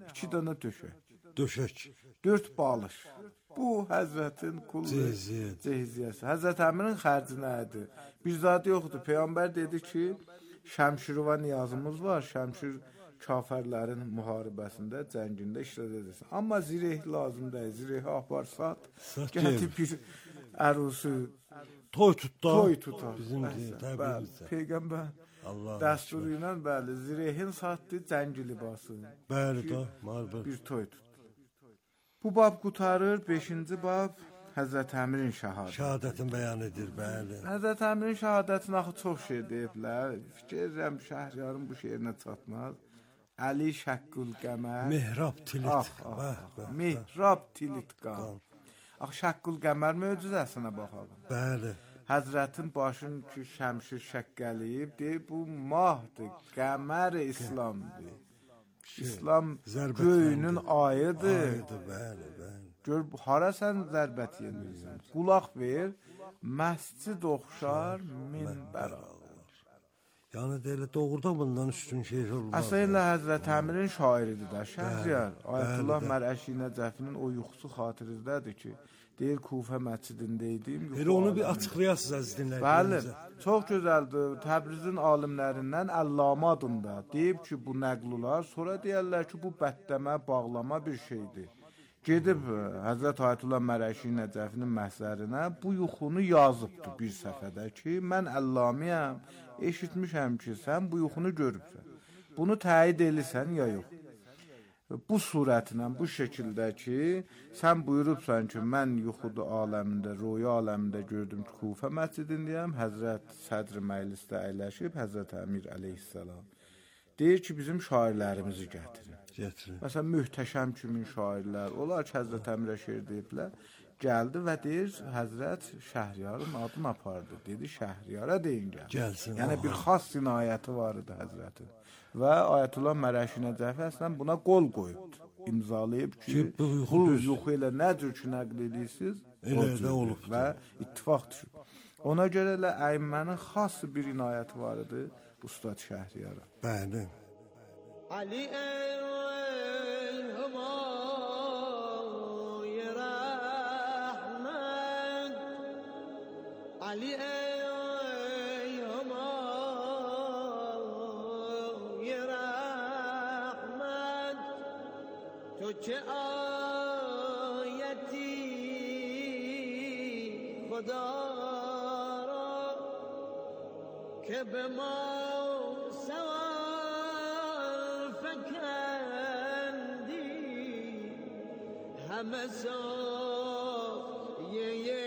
2 dənə döşək. Döşək. 4 balış. Bu Həzrətin qulu cehiziyyəsi. Həzrət Əmirin xərci nə idi? Bir zad yoxdur. Peyğəmbər dedi ki, Şəmşirova niyazımız var. Şəmşir kafirlərin müharibəsində, cəngində iştirak edirsən. Amma zireh lazım deyil. Zirehə aparsat, gətirib bir ərusu toy tutar. Bizim təbliğimizdə. Peyğəmbər dəsturu ilə bəli, zirehin satdı cəng libası. Bəli da, məlbət. Bir toy tutdu. Bu bab qutarır, 5-ci bab Həzrət Əmirin şəhadəti. Şəhadətini bəyan edir, bəli. Həzrət Əmirin şəhadətini axı çox şey deyiblər. Fikir edirəm Şəhriyarın bu şeirinə çatmaz. Əli Şəqqül Qəmər. Mehrab tilit. Mehrab tilit qan. Axı Şəqqül Qəmər möcüzəsinə baxalım. Bəli. Həzrətin başını ki şəmşir şəqqəliyib, deyib bu mahdır, qəmər İslamdır. İslam göyünün ayıdır. Bəli, bəli. Gör, hara sən zərbət yemirsən? Qulaq ver, məscid oxşar minbər alır. Yəni deyil, doğrudan bundan üstün şey olmaz. Əslində Həzrət Əmirin şairidir də, Şəhriyar. Ayətullah Mərəşi Nəcəfinin o yuxusu xatirindədir ki, deyir Kufə məscidində idim. Onu bir açıqlayasınız əziz Bəli, dinləyicilərimizə. çox gözəldir. Təbrizin alimlərindən Əllamə adında deyib ki, bu nəqlular, sonra deyərlər ki, bu bəddəmə, bağlama bir şeydir. Gedib Həzrət Ayətullah Mərəşi Nəcəfinin məhzərinə bu yuxunu yazıbdır bir səfədə ki, mən Əllamiyəm, eşitmişəm ki, sən bu yuxunu görübsən. Bunu təyid edirsən ya yox. Bu surətlə, bu şəkildə ki, sən buyurubsan ki, mən yuxudu aləmində, rüya aləmində gördüm ki, Kufə məscidindəyəm, Həzrət Sədr Məclisdə əyləşib, Həzrət Əmir əleyhissalam deyir ki, bizim şairlərimizi gətirin. Məsələn, Möhtəşəm kimi şairlər, onlar ki, Həzrət Əmirə şeir deyiblər, gəldi və deyir, Həzrət Şəhriyarın adını apardı. Dedi, Şəhriyara deyin gəlsin. Yəni, bir xas sinayəti var idi Həzrətin. Və Ayətullah Mərəşi Nəcəfi əslən buna qol qoyubdur. İmzalayıb ki, bu yuxu ilə nə cür ki, nəql edirsiniz, elə də olub və ittifaq düşüb. Ona görə elə əymənin xas bir inayəti var idi Ustad Şəhriyara. Bəli. Ali Ali Rahmet تو چه آیتی خدا را که به ما سوال فکندی همه سایه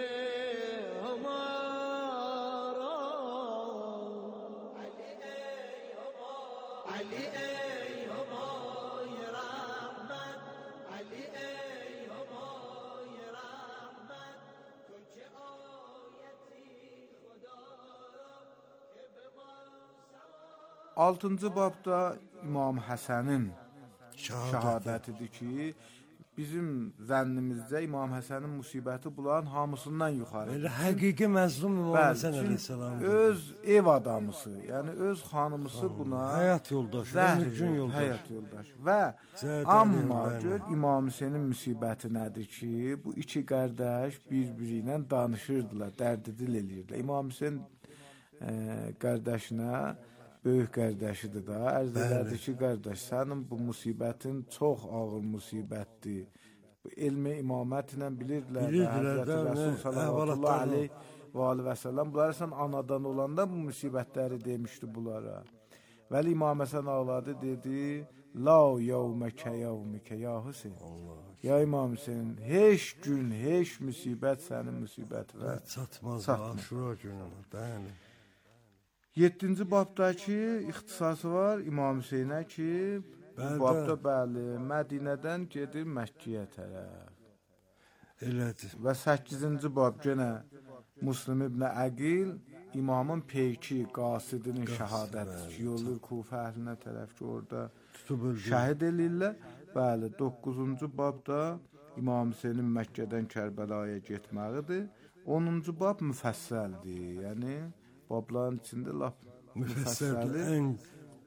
Altıncı babda İmam Həsənin şəhadətidir ki, bizim zənnimizdə İmam Həsənin musibəti bunların hamısından yuxarı. Elə həqiqi məzlum İmam Həsən əleyhissalam. Öz ev adamısı, yəni öz xanımısı buna həyat yoldaşı, zəhrin yoldaşı, həyat yoldaşı. Və amma gör İmam Hüseynin müsibəti nədir ki, bu iki qardaş bir-biri ilə danışırdılar, dərd-dil eləyirdilər. İmam Hüseyn qardaşına böyük qardaşıdır da, ərz elədi ki, qardaş, sənin bu musibətin çox ağır musibətdir. Bu elmi imamətlə bilirdilər də, Həzrəti Rəsul sallallahu aleyhi və səlləm, bunları sən anadan olanda bu musibətləri demişdi bunlara. Vəli İmam Həsən ağladı, dedi, la yevməkə yevməkə ya Hüseyin. Ya İmam Hüseyin, heç gün, heç musibət sənin musibətlə çatmaz. Aşura günü, bəli. 7-ci babdakı ixtisası var İmam Hüseynə ki, bu babda bəli, Mədinədən gedir Məkkəyə tərəf. Elədir. Və 8-ci bab genə Müslim ibn Əqil imamın peyki, qasidinin şəhadətidir ki, yolur Kufə əhlinə tərəf ki, orada şəhid eləyirlər. Bəli, 9-cu babda İmam Hüseynin Məkkədən Kərbəlaya getməlidir. 10-cu bab müfəssəldir, yəni babların içində lap müfəssəli,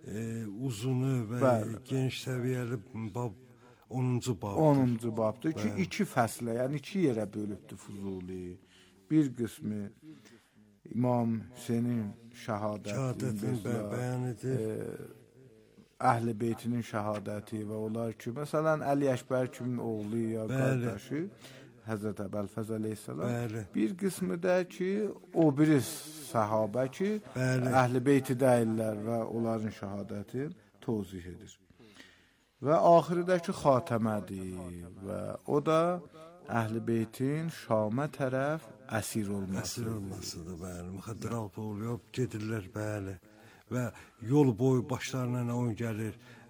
uzunu və Bəli. geniş səviyyəli bab 10-cu babdır. 10-cu babdır ki, 2 fəslə, yəni 2 yerə bölübdür Füzuli. Bir qismi İmam Hüseynin şəhadətini bəyan edir. Əhl-i Beytinin şəhadəti və onlar ki, məsələn, Əli Əkbər kimin oğlu ya qardaşı Həzrət Əbəlfəz əleyhissalam. Bir qismi də ki, o biri səhabə ki, Əhl-i Beyti deyirlər və onların şəhadəti tozih edir. Və axirədəki xatəmədir və o da Əhl-i Beytin Şamə tərəf əsir olmasıdır. Bəli, müxəddirat oluyor, gedirlər, bəli. Və yol boyu başlarına nə oyun gəlir,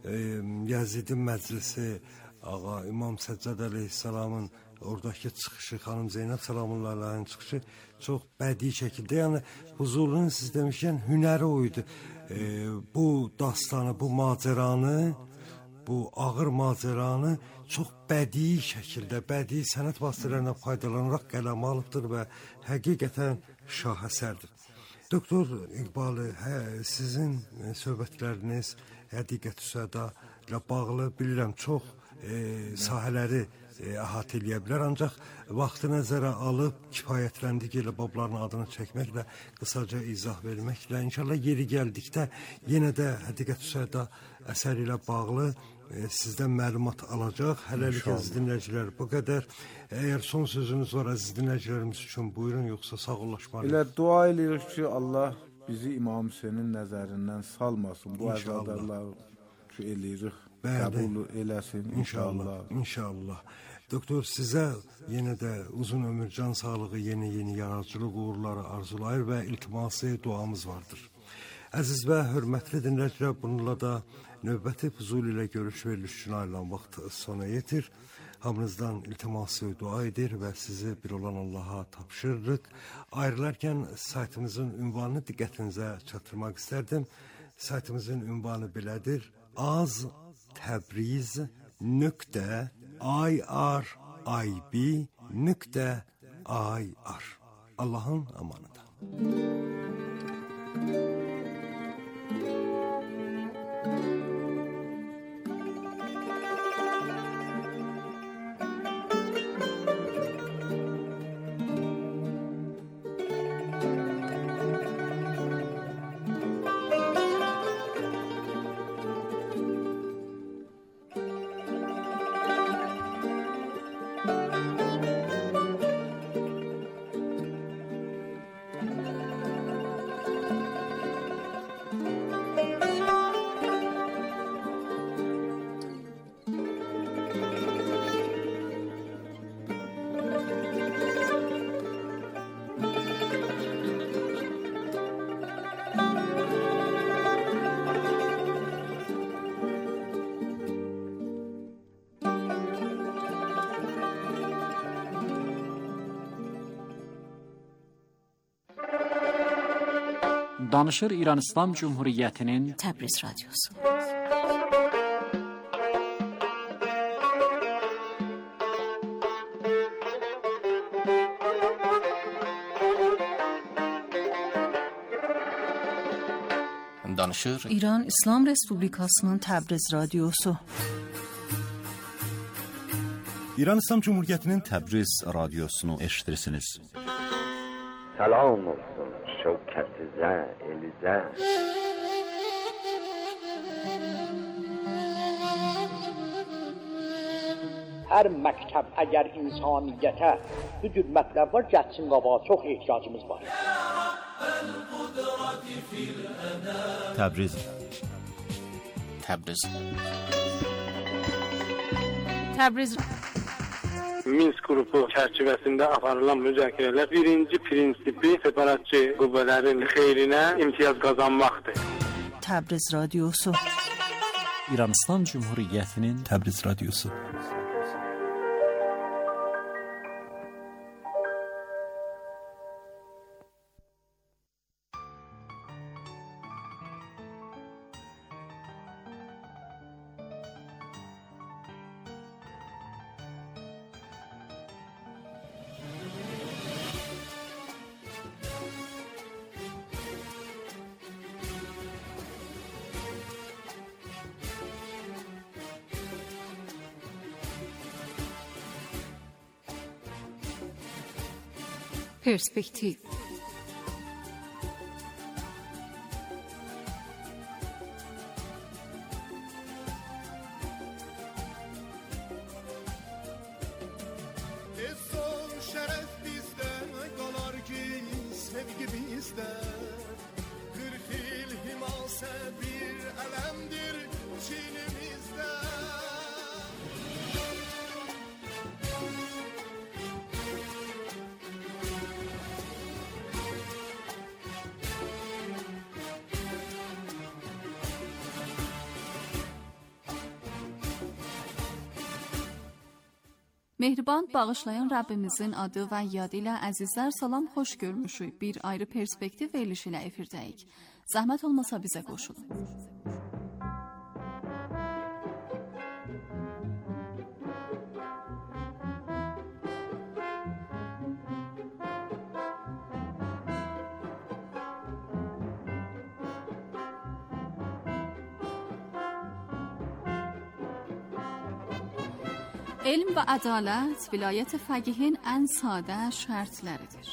Yazidin məclisi, ağa İmam Səccad əleyhissalamın oradakı çıxışı, xanım Zeynəb salamullahi çıxışı çox bədii şəkildə, yəni Huzurun siz demişkən hünəri o idi. Bu dastanı, bu macəranı, bu ağır macəranı çox bədii şəkildə, bədii sənət vasitələrindən faydalanaraq qələmə alıbdır və həqiqətən şahəsərdir. Doktor İqbal, sizin söhbətləriniz Həqiqət Üsəda ilə bağlı bilirəm çox sahələri əhatə eləyə bilər, ancaq vaxtı nəzərə alıb kifayətləndik elə babların adını çəkməklə, qısaca izah verməklə, inşallah yeri gəldikdə yenə də Həqiqət Üsəda əsəri ilə bağlı sizdən məlumat alacaq. Hələlik əziz dinləyicilər bu qədər. Əgər son sözünüz var əziz dinləyicilərimiz üçün buyurun, yoxsa sağollaşmalıyıq. Elə dua edirik ki, Allah bizi İmam Hüseynin nəzərindən salmasın. Bu əzadarlar ki, eləyirik, qəbul eləsin inşallah. İnşallah. Doktor, sizə yenə də uzun ömür, can sağlığı, yeni yaradıcılıq uğurları arzulayır və iltiması duamız vardır. Əziz və hörmətli dinləyicilər, bununla da növbəti Füzuli ilə görüş veriliş üçün ayrılan vaxt sona yetir. Hamınızdan iltiması dua edir və sizi bir olan Allaha tapşırırıq. Ayrılarkən saytımızın ünvanını diqqətinizə çatdırmaq istərdim. Saytımızın ünvanı belədir: aztabriz.irib.ir. Allahın amanıdır. Danışır İran İslam Cumhuriyyətinin Təbriz Radyosu. Danışır İran İslam Respublikasının Təbriz Radyosu. İran İslam Cumhuriyyətinin Təbriz Radiosunu eşitirsiniz. Salam olsun şevketinize, elize. Hər məktəb əgər insaniyyətə bu cür mətləb var, gəlsin qabağa, çox ehtiyacımız var. Təbriz. Təbriz. Təbriz. Minsk qrupu çərçivəsində aparılan müzakirələr birinci prinsipi separatçı qüvvələrin xeyrinə imtiyaz qazanmaqdır. Təbriz Radyosu. İran İslam Cumhuriyyətinin Təbriz Radiosu. پرسپکتیو. Mehriban, bağışlayan Rəbbimizin adı və yadı ilə əzizlər, salam, xoş görmüşük. Bir ayrı perspektiv verilişi ilə efirdəyik. Zəhmət olmasa bizə qoşulun. Elm və ədalət vilayət fəqihin ən sadə şərtləridir.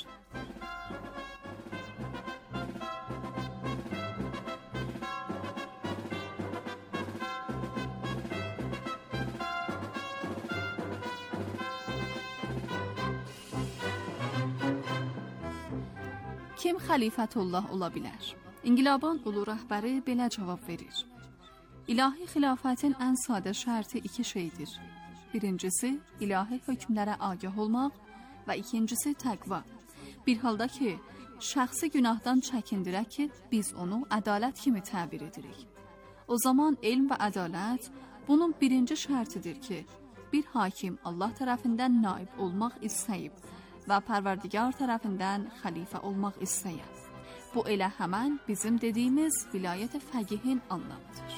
Kim xəlifətullah ola bilər? İnqilabın ulu rəhbəri belə cavab verir. İlahi xilafətin ən sadə şərti iki şeydir. Birincisi, ilahi hökmlərə agah olmaq və ikincisi təqva. Bir halda ki, şəxsi günahdan çəkindirək ki, biz onu ədalət kimi təbir edirik. O zaman elm və ədalət bunun birinci şərtidir ki, bir hakim Allah tərəfindən naib olmaq istəyib və Pərverdigar tərəfindən xəlifə olmaq istəyir. Bu elə həmən bizim dediyimiz vilayət fəqihin anlamıdır.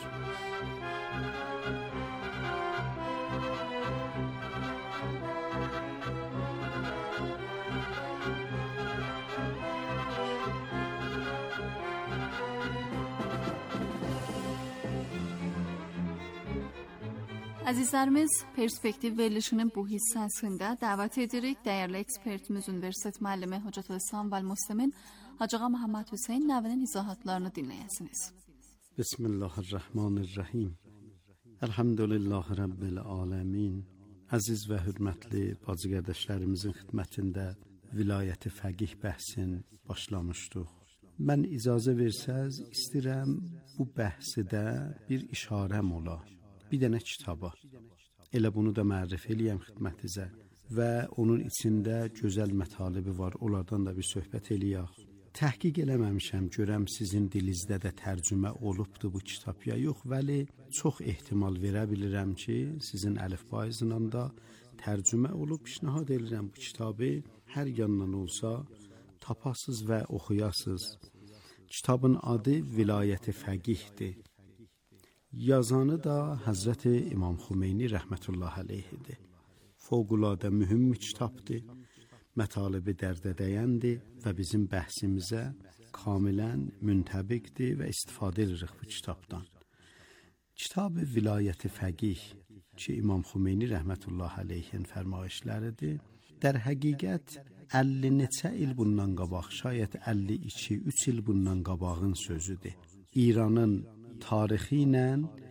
Əzizlərimiz, perspektiv verilişinin bu hissəsində dəvət edirik. Dəyərli ekspertimiz, Universitet müəllimi Hocatülislam və Müslimin Hacı Ağa Məhəmməd Hüseyn Nəvinin izahatlarını dinləyəsiniz. Bismillahirrahmanirrahim. Elhamdülillah Rabbil aləmin. Əziz və hürmətli bacı qardaşlarımızın xidmətində vilayəti fəqih bəhsin başlamışdıq. Mən icazə versəz, istəyirəm bu bəhsidə bir işarəm ola. Bir dənə kitaba. Elə bunu da mərrif eləyəm xidmətinizə və onun içində gözəl mətalibi var. Onlardan da bir söhbət eləyək. Təhqiq eləməmişəm, görəm sizin dilinizdə də tərcümə olubdu bu kitab ya yox, vəli çox ehtimal verə bilirəm ki, sizin əlifbayla da tərcümə olub. Pişnahad edirəm bu kitabı hər yandan olsa tapasız və oxuyasız. Kitabın adı Vilayət-i Fəqihdir. Yazanı da Həzrəti İmam Xümeyni rəhmətullah aleyhidir. Fövqəladə mühüm bir kitabdır, mətalibi dərdə dəyəndir və bizim bəhsimizə kamilən müntəbiqdir və istifadə edirik bu kitabdan. Kitab-ı Vilayət-i Fəqih ki, İmam Xümeyni rəhmətullah aleyhin fərmayişləridir. در həqiqət 50 neçə il bundan qabaq, şayət 52-3 il bundan qabağın sözüdür. İranın tarixi ilə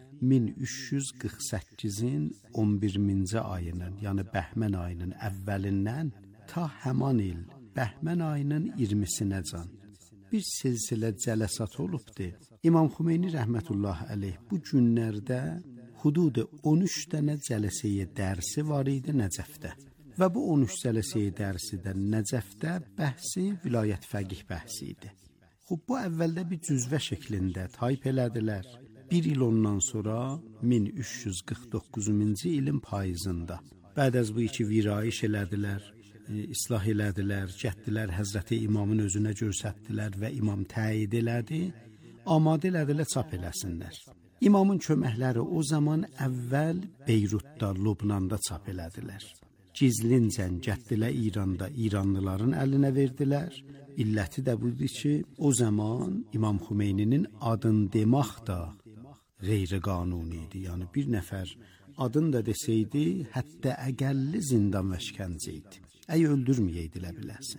1348-in 11-ci ayının, yəni Bəhmən ayının əvvəlindən ta həman il Bəhmən ayının 20-sinəcən bir silsilə cələsat olubdur. İmam Xümeyni rəhmətullah əleyh bu günlərdə hudud 13 dənə cələsəyə dərsi var idi Nəcəfdə. Və bu 13 cələsəyə dərsi də Nəcəfdə bəhsi vilayət fəqih bəhsi idi. Bu əvvəldə bir cüzvə şəklində tayp elədilər. Bir il ondan sonra 1349-cu ilin payızında. Bəd az bu iki virayiş elədilər, islah elədilər, gətdilər Həzrəti İmamın özünə görsətdilər və İmam təyid elədi, amadə elədilər çap eləsinlər. İmamın köməkləri o zaman əvvəl Beyrutda, Lubnanda çap elədilər. Gizlincən gətdilər İranda, İranlıların əlinə verdilər. İlləti də budur ki, o zaman İmam Xümeyninin adını demək da qeyri-qanuni idi. Yəni bir nəfər adını da desəydi, hətta əqəlli zindan və şikəncə idi. Əy öldürməyəydilə biləsin.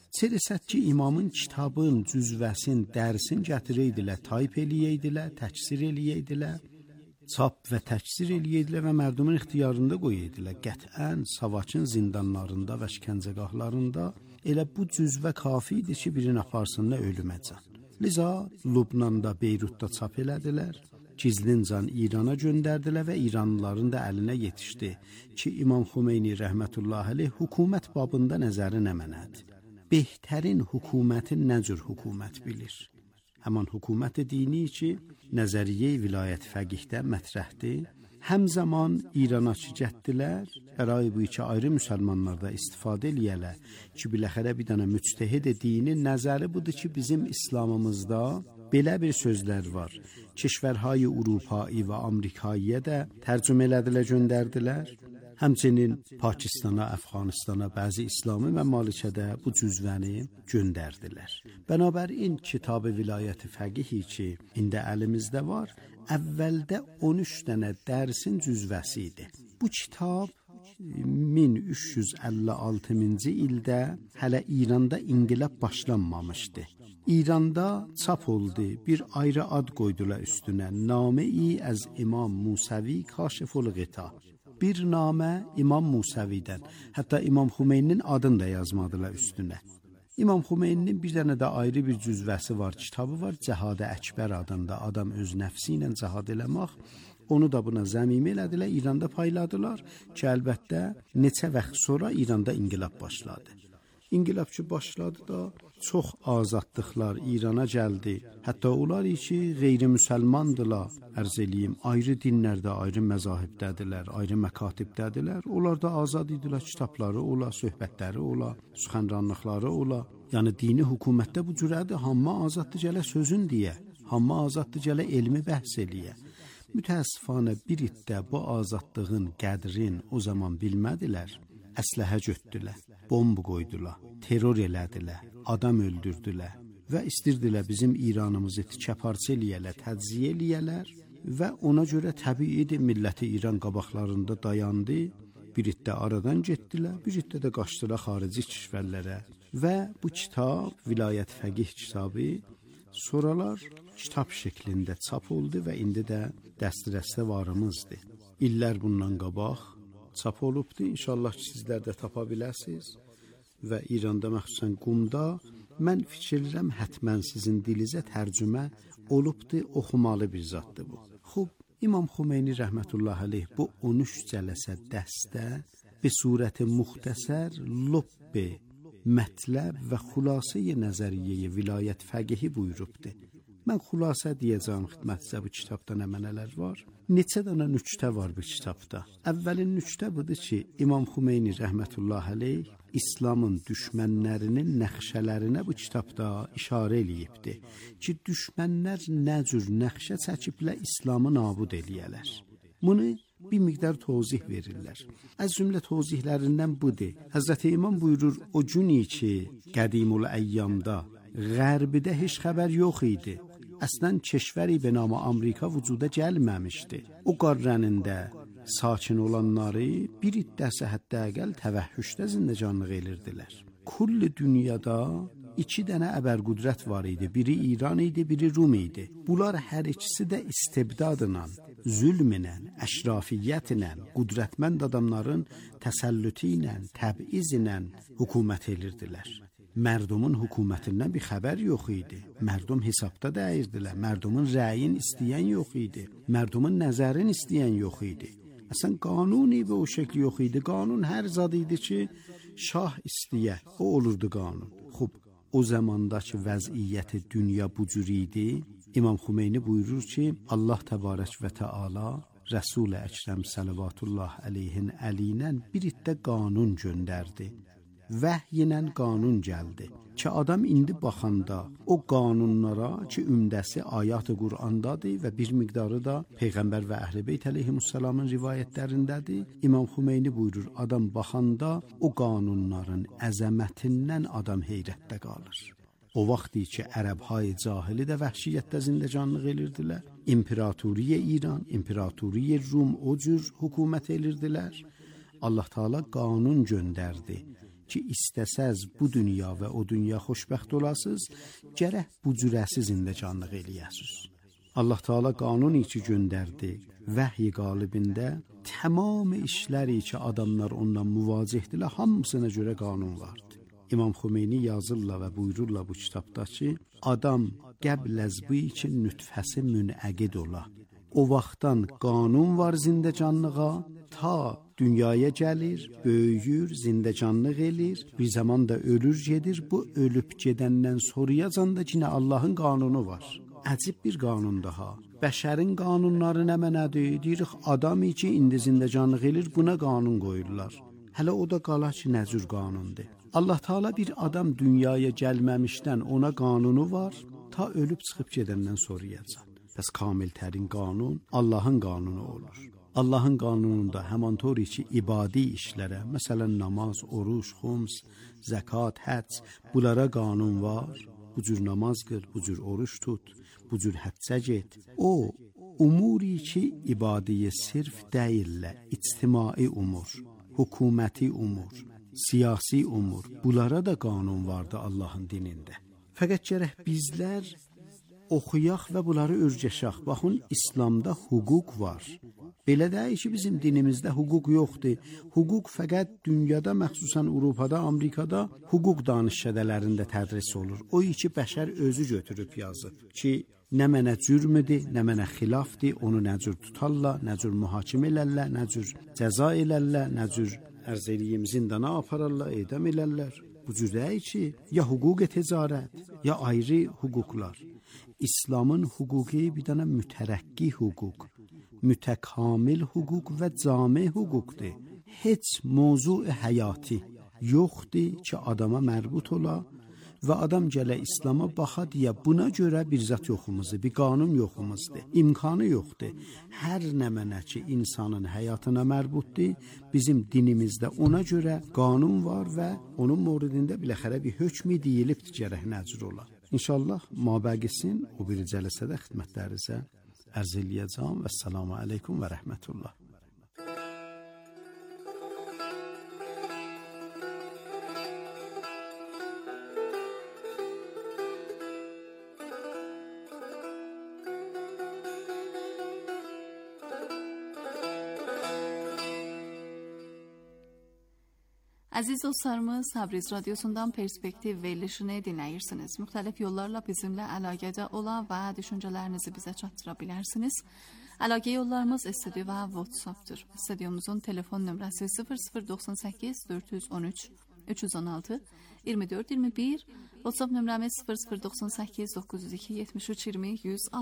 Çelisət ki, imamın kitabın, cüzvəsin, dərsin gətiriydilər, tayp eləyiydilər, təksir eləyiydilər, çap və təksir eləyiydilər və mərdumun ixtiyarında qoyuydilər. Qətən Savaçın zindanlarında və şikəncəgahlarında elə bu cüzvə kafi idi ki, birini aparsınlar ölüməcən. Liza Lubnanda, Beyrutda çap elədilər, gizlincan İrana göndərdilər və İranlıların da əlinə yetişdi ki, İmam Xümeyni rəhmətullahi aleyh hökumət babında nəzəri nə mənədir? Behtərin hökumətin nə cür hökumət bilir? Həman hökumət dini ki, nəzəriyyə vilayət fəqihdə mətrəhdir. Həmzaman İrana ki getdilər, bəray bu iki ayrı müsəlmanlarda istifadə eləyələr ki, biləxərə bir dənə müctəhid dinin nəzəri budur ki, bizim İslamımızda belə bir sözlər var. Keşvərhay Avropai və Amerikaya da tərcümə elədilər, göndərdilər. Həmçinin Pakistana, Əfqanistana bəzi İslami məmləkətdə bu cüzvəni göndərdilər. Bənabərin kitab-ı vilayət fəqihi ki, indi əlimizdə var, əvvəldə 13 dənə dərsin cüzvəsi idi. Bu kitab 1356-cı ildə hələ İranda inqilab başlanmamışdı. İranda çap oldu, bir ayrı ad qoydular üstünə, Name-i az İmam Musavi Kaşiful Qita. Bir namə İmam Musavidən, hətta İmam Xümeyninin adını da yazmadılar üstünə. İmam Xümeyninin bir dənə də ayrı bir cüzvəsi var, kitabı var, Cəhad-ı Əkbər adında, adam öz nəfsi ilə cəhad eləmək. Onu da buna zəmimi elədilər, İranda payladılar ki, əlbəttə neçə vaxt sonra İranda inqilab başladı. İnqilab ki başladı da çox azadlıqlar İrana gəldi. Hətta onlar ki, qeyri-müsəlmandılar, ərz eləyim, ayrı dinlərdə, ayrı məzahibdədirlər, ayrı məkatibdədirlər. Onlar da azad idilər, kitabları ola, söhbətləri ola, süxənranlıqları ola. Yəni dini hökumətdə bu cürədir, hamma azaddır gələ sözün deyə, hamma azaddır gələ elmi bəhs eləyə. Mütəəssifanə bir iddə bu azadlığın qədrin o zaman bilmədilər, əsləhə götdülər, bomb qoydular, terror elədilər, adam öldürdülər və istirdilər bizim İranımızı tikəparça eləyələr, təciyə eləyələr və ona görə təbiidir milləti İran qabaqlarında dayandı, bir iddə aradan getdilər, bir iddə də qaçdılar xarici kişvərlərə və bu kitab, vilayət fəqih kitabı sonralar kitab şəklində çap oldu və indi də dəstərəstə varımızdır. İllər bundan qabaq çap olubdur, inşallah ki, sizlər də tapa biləsiniz və İranda məxsusən Qumda mən fikirlirəm həttmən sizin dilizə tərcümə olubdur, oxumalı bir zaddır bu. Xub, İmam Xümeyni rəhmətullahi aleyh bu 13 cələsə dəstə bi surəti muxtəsər lubbi mətləb və xülasə-i nəzəriyyəyi vilayət fəqihi buyurubdur. Mən xülasə deyəcəm xidmətinizə bu kitabda nə mənələr var. Neçə dənə nüktə var bu kitabda. Əvvəlin nüktə budur ki, İmam Xümeyni rəhmətullahi aleyh İslamın düşmənlərinin nəxşələrinə bu kitabda işarə eləyibdir ki, düşmənlər nə cür nəxşə çəkiblə İslamı nabud eləyələr. Bunu bir miqdar tozih verirlər. Az cümlə tozihlərindən budur. Həzrəti İmam buyurur, o günü ki, qədimul əyyamda Qərbidə heç xəbər yox idi. Əslən keşvəri be namı Amerika vücuda gəlməmişdi. O qarrənində sakin olanları bir iddəsi hətta əqəl təvəhhüşdə zindəcanlıq edirdilər. Kulli dünyada 2 dənə əbərqudrət var idi. Biri İran idi, biri Rum idi. Bunlar hər ikisi də istibdadla, zülmlə, əşrafiyyətlə, qudrətmənd adamların təsəllütü ilə, təbiz ilə hökumət edirdilər. Mərdumun hökumətindən bir xəbər yox idi. Mərdum hesabda dəyirdilər. Mərdumun rəyin istəyən yox idi. Mərdumun nəzərin istəyən yox idi. Əslən qanuni və o şəkli yox idi. Qanun hər zad idi ki, şah istəyə, o olurdu qanun. Xub, o zamandakı vəziyyəti dünya bu cür idi. İmam Xümeyni buyurur ki, Allah təbarək və təala Rəsul-i Əkrəm səlavatullah əleyhin əliylə bir iddə qanun göndərdi. Vəhy ilə qanun gəldi ki, adam indi baxanda o qanunlara ki, ümdəsi ayat-ı Qur'andadır və bir miqdarı da Peyğəmbər və Əhl-i Beyt əleyhimussalamın rivayətlərindədir. İmam Xümeyni buyurur, adam baxanda o qanunların əzəmətindən adam heyrətdə qalır. O vaxtı ki, ərəbhay cahili də vəhşiyyətdə zindəcanlıq edirdilər. İmperatoriyə İran, İmperatoriyə Rum o cür hökumət edirdilər. Allah Teala qanun göndərdi ki istəsəz bu dünya və o dünya xoşbəxt olasınız, gərək bu cürəsi zindecanlıq eləyəsiniz. Allah Teala qanun ki göndərdi, vəhy qalibində tamam işləri ki adamlar ondan muvacihdirlər, hamısına görə qanun vardı. İmam Xomeyni yazırlar və buyururlar bu kitabda ki, adam qəbləz bu üçün nütfəsi münəqid ola. O vaxtdan qanun var zindecanlığa, ta dünyaya gəlir, böyüyür, zindecanlıq eləyir, bir zaman da ölür gedir. Bu ölüb gedəndən sonrayacan da yine Allah'ın qanunu var. Əcib bir qanun daha. Bəşərin qanunları nə mənədir? Deyirik, adam ki indi zindecanlıq eləyir, buna qanun qoyurlar. Hələ o da qala ki, nə cür qanundur. Allah Teala bir adam dünyaya gəlməmişdən ona qanunu var, ta ölüb çıxıb gedəndən sonrayacan. Bəs kamiltərin qanun Allah'ın qanunu olur. Allah'ın qanununda həmantor ki ibadi işlərə, məsələn namaz, oruç, xums, zəkat, həcc, bunlara qanun var. Bu cür namaz qıl, bu cür oruç tut, bu cür həccə get. O umuri ki ibadiyə sirf deyillə, ictimai umur, hukuməti umur, siyasi umur, bunlara da qanun vardı Allah'ın dinində. Fəqət gərək bizlər oxuyaq və bunları örgəşək. Baxın, İslamda hüquq var. Belə deyil ki, bizim dinimizdə hüquq yoxdur. Hüquq fəqət dünyada, məxsusən Avropada, Amerikada hüquq danışşədələrində tədris olur. O ki, bəşər özü götürüb yazıb ki, nə mənə cürmüdür, nə mənə xilafdır, onu nə cür tutarlar, nə cür mühakimə elərlər, nə cür cəza elərlər, nə cür ərz eləyim zindana apararlar, edam elərlər. Bu cür deyil ki, ya hüquq ticarət, ya ayrı hüquqlar. İslamın hüquqi bir dənə mütərəqqi hüquq, mütəkamil hüquq və cami hüquqdur. Heç mövzu həyati yoxdur ki adama mərbut ola və adam gələ İslama baxa deyə buna görə bir zat yoxumuzdur, bir qanun yoxumuzdur, imkanı yoxdur. Hər nə mənə ki insanın həyatına mərbutdur, bizim dinimizdə ona görə qanun var və onun moridində biləxərə bir hökmü deyilibdir gərək nəcür ola. İnşallah mabəqisin o bir cələsədə xidmətlərinizə ərz eləyəcəm və səlamu aleykum və rəhmətullah. Əziz dostlarımız, Təbriz radiosundan Perspektiv verilişini dinləyirsiniz. Müxtəlif yollarla bizimlə əlaqədə ola və düşüncələrinizi bizə çatdıra bilərsiniz. Əlaqə yollarımız studio və WhatsApp-dır. Studiomuzun telefon nömrəsi 0098 413 316 24 21, WhatsApp nömrəmiz 0098 902 73 20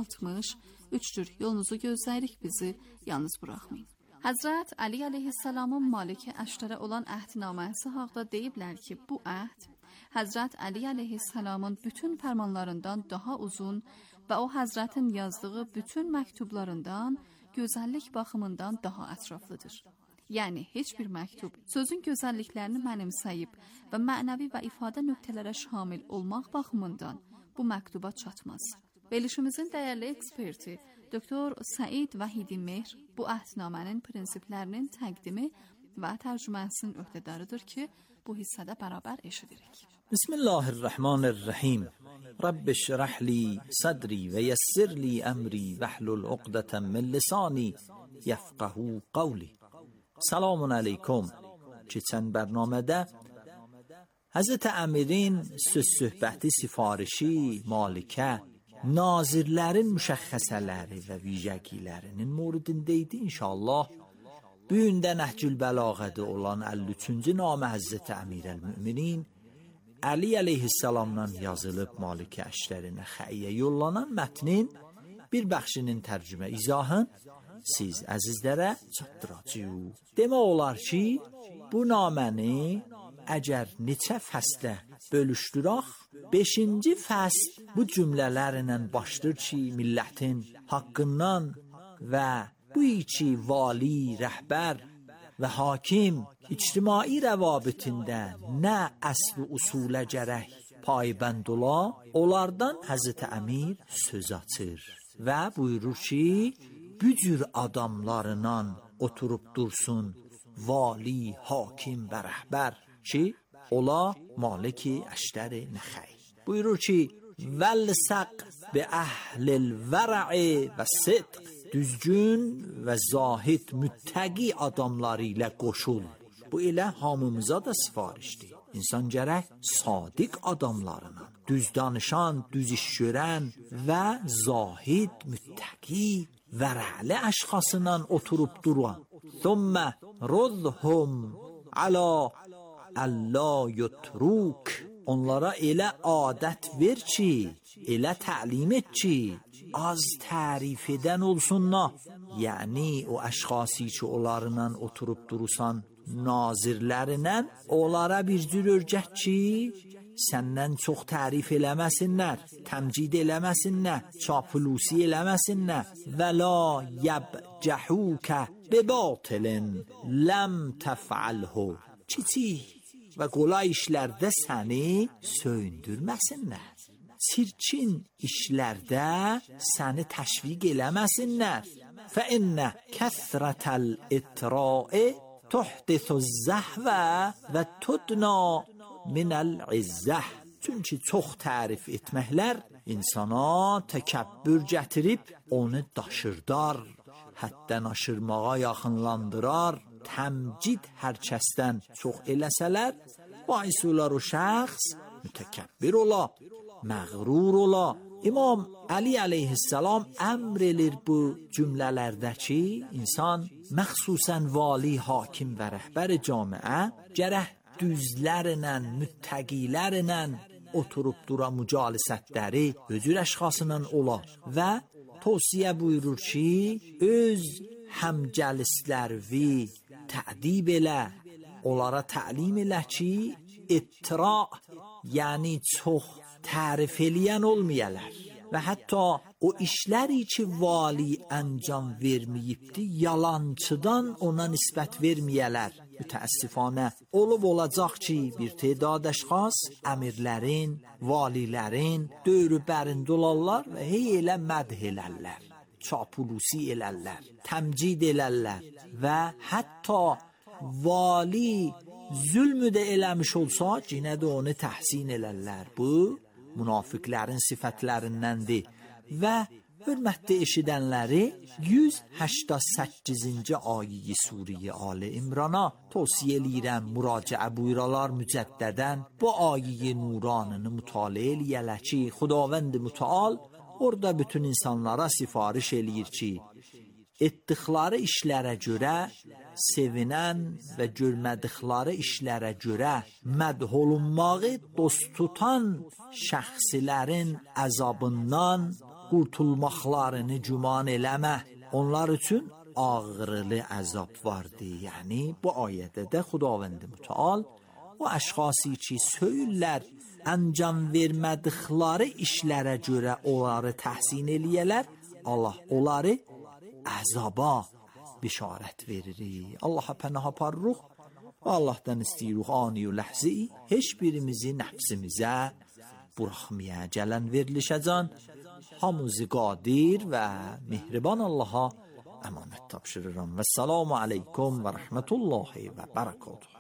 163-dür. Yolunuzu gözləyirik, bizi yalnız buraxmayın. Həzrət Ali əleyhissalamın maliki əşrərə olan əhdnaməsi haqda deyiblər ki, bu əhd Həzrət Ali əleyhissalamın bütün fərmanlarından daha uzun və o Həzrətin yazdığı bütün məktublarından gözəllik baxımından daha ətraflıdır. Yəni, heç bir məktub sözün gözəlliklərini mənimsəyib və mənəvi və ifadə nöqtələrə şamil olmaq baxımından bu məktuba çatmaz. Verilişimizin dəyərli eksperti Doktor Səid Vahidi Mehr bu əhdnamənin prinsiplərinin təqdimi və tərcüməsinin öhdədarıdır ki, bu hissədə bərabər eşidirik. Bismillahirrahmanirrahim. Rabbi şrah li sadri və yəssir li əmri vəhlul uqdətən min lisani yəfqəhu qavli. Selamun aleykum. Keçən bərnamədə Həzrət Əmirin söz-söhbəti sifarişi, malikə, nazirlərin müşəxxəsələri və vicəgilərinin moridindeydi inşallah. Bu gün də Nəhcül Bəlağədə olan 53-cü namə Həzrət Əmirəl-Müminin Əli əleyhissalamdan yazılıb Malikə əşrərinə xəyyə yollanan mətnin bir bəxşinin tərcümə izahın siz əzizlərə çatdıracağıq. Demək olar ki, bu naməni əgər neçə fəslə bölüşdürək, 5-ci fəsl bu cümlələrlə başdır ki, millətin haqqından və bu iki vali, rəhbər və hakim ictimai rəvabitində nə əsl usulə gərək paybənd ola, onlardan Həzrət Əmir söz açır və buyurur ki, bu cür adamlarından oturub dursun vali, hakim və rəhbər ki, ola maliki əştər nəxəy. Buyurur ki, vəlsəq bi əhlil vərə'i və sidq, düzgün və zahid müttəqi adamları ilə qoşul. Bu elə hamımıza da sifarişdir. İnsan gərək sadiq adamlarına, düz danışan, düz iş görən və zahid, müttəqi, vərəli əşxasla oturub duran. Thumma rudhum ala alla yutruk, onlara elə adət ver ki, elə təlim et ki, az tərif edən olsunlar. Yəni o əşxası ki, onlarla oturub durusan nazirlərinə, onlara bir cür örgət ki, səndən çox tərif eləməsinlər, təmcid eləməsinlər, çapulusi eləməsinlər. Və la yəbcəhukə bibatilin ləm təfəlhu, kiçik və qolay işlərdə səni söyündürməsinlər. Çirkin işlərdə səni təşviq eləməsinlər. Fəinnə kəsrətəl itra'i tuhdithu zəhvə və tudna minəl izzəh. Çünki çox tərif etməklər insana təkəbbür gətirib onu daşırdar, həddən aşırmağa yaxınlandırar. Təmcid hər kəsdən çox eləsələr, bais olar o şəxs mütəkəbbir ola, məğrur ola. İmam Əli əleyhissalam əmr edir bu cümlələrdə ki, insan məxsusən vali, hakim və rəhbər camiə gərək düzlərlə, müttəqilərlə oturub dura mücalisətləri özür əşxasından ola və tövsiyə buyurur ki, öz həmcəlislərvi tədib elə, onlara təlim elə ki, ittira, yəni çox tərif eləyən olmayalar və hətta o işləri ki, vali əncam verməyibdi, yalancıdan ona nisbət verməyələr. Mütəəssifanə olub olacaq ki, bir tedad əşxas əmirlərin, valilərin dövrü bərində olarlar və hey elə mədh elərlər, çapulusi elərlər, təmcid elərlər və hətta vali zülmü də eləmiş olsa, yenə də onu təhsin elərlər. Bu, münafiqlərin sifətlərindəndir və hörmətli eşidənləri 188-ci ayə-i Suriyə Ali İmrana tövsiyə eləyirəm, müraciə buyuralar mücəddədən bu ayə-i nuranını mütaliə eləyələr ki, Xudavənd mütəal orada bütün insanlara sifariş eləyir ki, etdikləri işlərə görə sevinən və görmədikləri işlərə görə mədh olunmağı dost tutan şəxsilərin əzabından qurtulmaqlarını güman eləmə. Onlar üçün ağrılı əzab vardı. Yəni bu ayədə də Xudavənd mütəal o əşxası ki söyürlər, əncam vermədikləri işlərə görə onları təhsin eləyələr, Allah onları əzaba bişarət verir. Allaha pənah aparırıq və Allahdan istəyirik ani və ləhzi heç birimizi nəfsimizə buraxmaya. Gələn verilişəcən hamımızı qadir və mehriban Allaha əmanət tapşırıram. Və səlamu aleykum və rəhmətullahi və bərəkatuhu.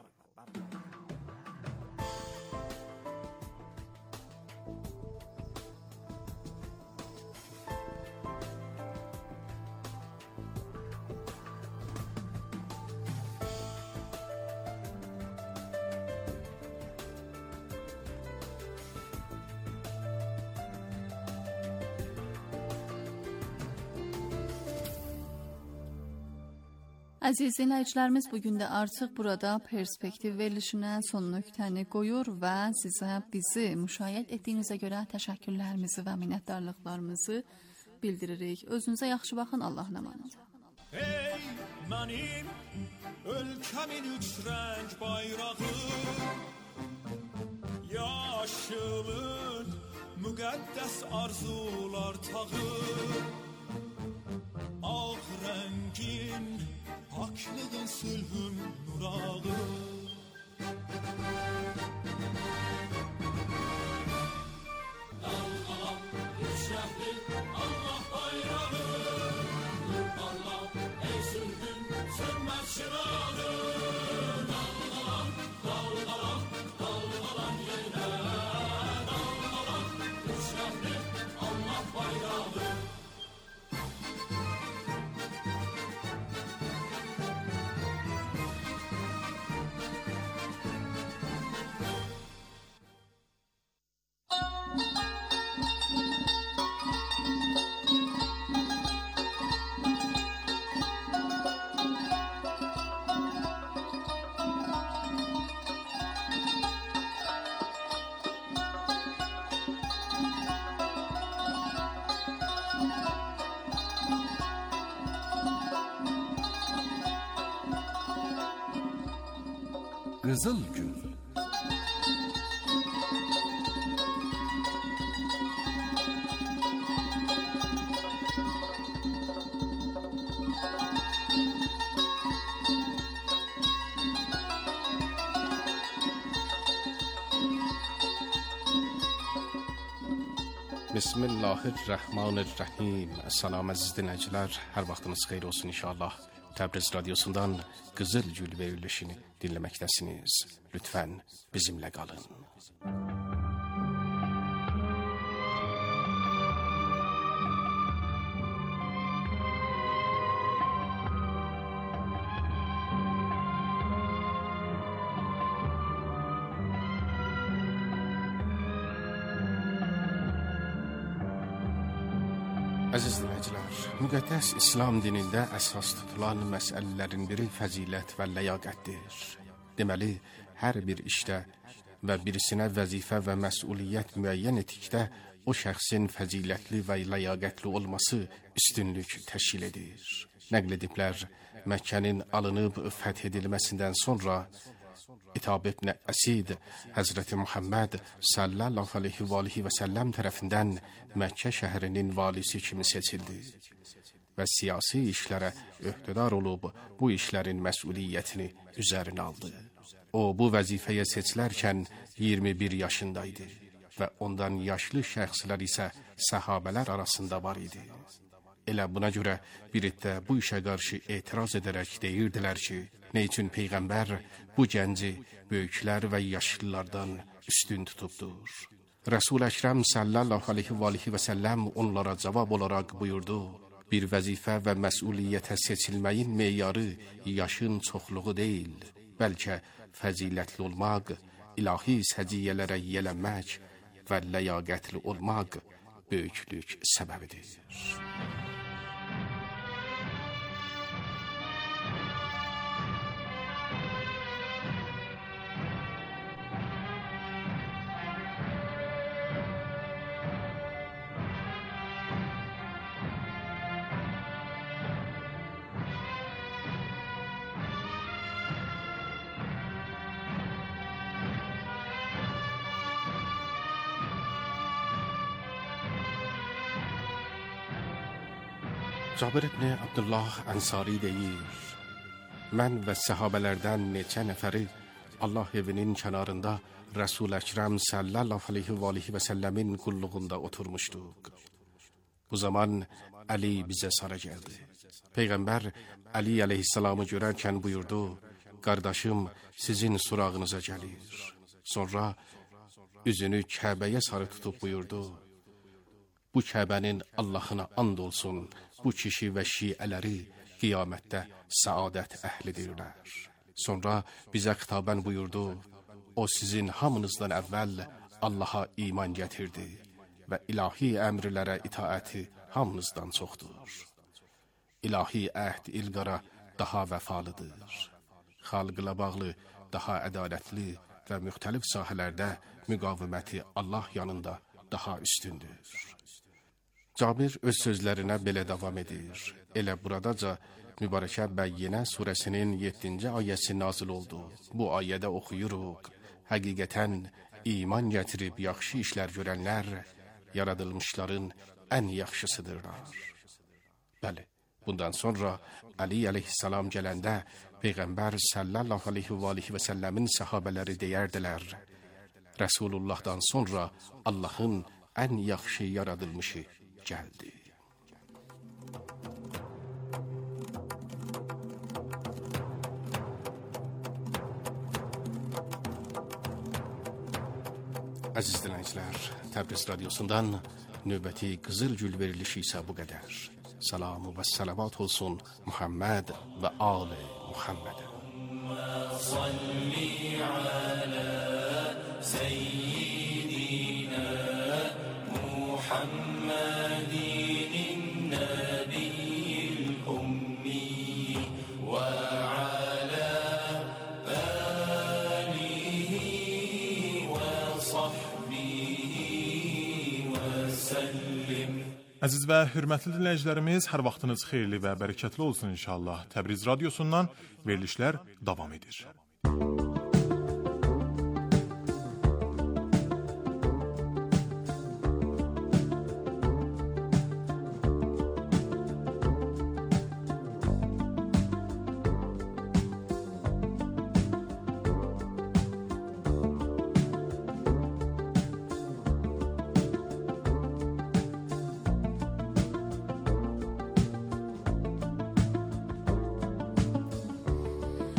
Əziz dinləyicilərimiz, bugün də artıq burada perspektiv verilişinə son nöqtəni qoyur və sizə bizi müşahidə etdiyinizə görə təşəkkürlərimizi və minnətdarlıqlarımızı bildiririk. Özünüzə yaxşı baxın, Allahın əmanəti. Ey mənim ölkəmin üç rəng bayrağı, yaşılın müqəddəs arzular tağı, ağ rəngin haklığın sülhün nurağı. Dalgalan üç rəngli Allah bayrağı, Allah ey sülhün sönməz çırağı. Dalgalan, dalgalan, dalgalan Qızıl Gül. Bismillahirrahmanirrahim. Salam əziz dinləyicilər, hər vaxtınız xeyir olsun inşallah. Təbriz radiosundan Qızıl Gül verilişini dinləməkdəsiniz. Lütfən bizimlə qalın. Əziz dinləyicilər, müqəddəs İslam dinində əsas tutulan məsələlərin biri fəzilət və ləyaqətdir. Deməli, hər bir işdə və birisinə vəzifə və məsuliyyət müəyyən etdikdə o şəxsin fəzilətli və ləyaqətli olması üstünlük təşkil edir. Nəql ediblər, Məkkənin alınıb fəth edilməsindən sonra İtab ibn Əsid Həzrəti Muhammed sallallahu aleyhi və səlləm tərəfindən Məkkə şəhərinin valisi kimi seçildi və siyasi işlərə öhdədar olub bu işlərin məsuliyyətini üzərinə aldı. O, bu vəzifəyə seçilərkən 21 yaşındaydı və ondan yaşlı şəxslər isə səhabələr arasında var idi. Elə buna görə bir iddə bu işə qarşı etiraz edərək deyirdilər ki, nə üçün Peyğəmbər bu gənci böyüklər və yaşlılardan üstün tutubdur? Resul-i Əkrəm sallallahu aleyhi və səlləm onlara cavab olaraq buyurdu, bir vəzifə və məsuliyyətə seçilməyin meyarı yaşın çoxluğu deyil, bəlkə fəzilətli olmaq, ilahi səciyyələrə yiyələnmək və ləyaqətli olmaq böyüklük səbəbidir. Cabir ibn Abdullah Ənsari deyir, mən və səhabələrdən neçə nəfəri Allah evinin kənarında Resul-i Əkrəm sallallahu aleyhi və səlləmin qulluğunda oturmuşduq. Bu zaman Əli bizə sarı gəldi. Peyğəmbər Əli əleyhissalamı görərkən buyurdu, qardaşım sizin surağınıza gəlir. Sonra üzünü Kəbəyə sarı tutub buyurdu, bu Kəbənin Allahına and olsun, bu kişi və şiələri qiyamətdə səadət əhlidirlər. Sonra bizə xitabən buyurdu, o sizin hamınızdan əvvəl Allaha iman gətirdi və ilahi əmrlərə itaəti hamınızdan çoxdur. İlahi əhd ilqara daha vəfalıdır. Xalqla bağlı daha ədalətli və müxtəlif sahələrdə müqaviməti Allah yanında daha üstündür. Cabir öz sözlərinə belə davam edir. Elə buradaca Mübarəkə Bəyyinə surəsinin 7-ci ayəsi nazil oldu. Bu ayədə oxuyuruq. Həqiqətən iman gətirib yaxşı işlər görənlər yaradılmışların ən yaxşısıdırlar. Bəli, bundan sonra Əli əleyhissalam gələndə Peyğəmbər sallallahu aleyhi və səlləmin səhabələri deyərdilər, Rəsulullahdan sonra Allahın ən yaxşı yaradılmışı gəldi. Əziz dinləyicilər, Təbriz radiosundan növbəti Qızıl Gül verilişi isə bu qədər. Salamı və salavat olsun Muhammed və Ali Muhammed. Salli ala seyyidina Muhammedin nebiyyil ummi ve ala alihi ve sahbihi ve sellim. Əziz və hörmətli dinləyicilərimiz, hər vaxtınız xeyirli və bərəkətli olsun inşallah. Təbriz radiosundan verilişlər davam edir.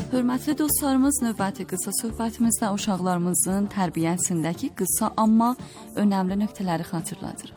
Hörmətli dostlarımız, növbəti qısa söhbətimizdə uşaqlarımızın tərbiyəsindəki qısa amma önəmli nöqtələri xatırladırıq.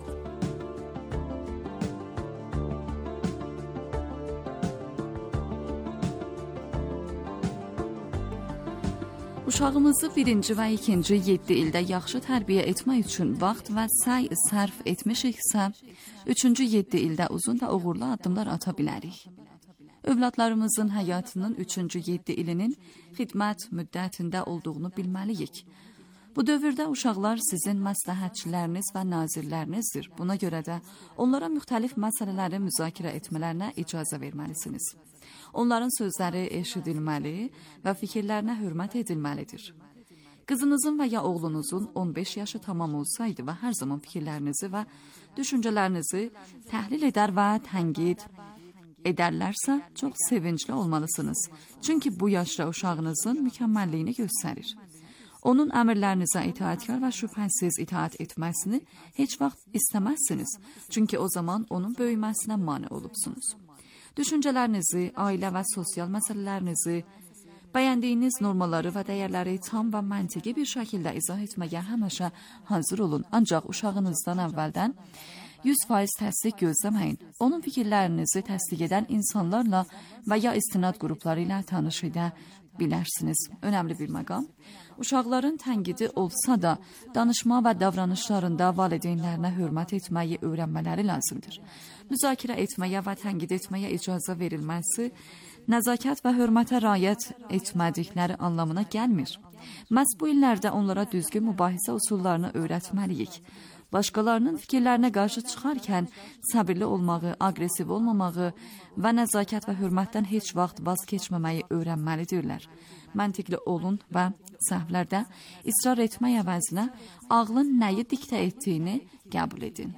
Uşağımızı birinci və ikinci 7 ildə yaxşı tərbiyə etmək üçün vaxt və səy sərf etmişiksə, üçüncü 7 ildə uzun və uğurlu addımlar ata bilərik. Övladlarımızın həyatının 3-cü 7 ilinin xidmət müddətində olduğunu bilməliyik. Bu dövrdə uşaqlar sizin məsləhətçiləriniz və nazirlərinizdir. Buna görə də onlara müxtəlif məsələləri müzakirə etmələrinə icazə verməlisiniz. Onların sözləri eşidilməli və fikirlərinə hörmət edilməlidir. Qızınızın və ya oğlunuzun 15 yaşı tamam olsaydı və hər zaman fikirlərinizi və düşüncələrinizi təhlil edər və tənqid edərlərsə, çox sevincli olmalısınız. Çünki bu yaşda uşağınızın mükəmməlliyini göstərir. Onun əmrlərinizə itaatkar və şübhəsiz itaat etməsini heç vaxt istəməzsiniz. Çünki o zaman onun böyüməsinə mane olubsunuz. Düşüncələrinizi, ailə və sosial məsələlərinizi, bəyəndiyiniz normaları və dəyərləri tam və məntiqi bir şəkildə izah etməyə həmişə hazır olun. Ancaq uşağınızdan əvvəldən 100% təsdiq gözləməyin. Onun fikirlərinizi təsdiq edən insanlarla və ya istinad qrupları ilə tanış edə bilərsiniz. Önəmli bir məqam. Uşaqların tənqidi olsa da, danışma və davranışlarında valideynlərinə hörmət etməyi öyrənmələri lazımdır. Müzakirə etməyə və tənqid etməyə icazə verilməsi, nəzakət və hörmətə riayət etmədikləri anlamına gəlmir. Məhz bu illərdə onlara düzgün mübahisə usullarını öyrətməliyik. Başqalarının fikirlərinə qarşı çıxarkən səbirli olmağı, aqressiv olmamağı və nəzakət və hörmətdən heç vaxt vaz keçməməyi öyrənməlidirlər. Məntiqli olun və səhvlərdə israr etmək əvəzinə ağlın nəyi diktə etdiyini qəbul edin.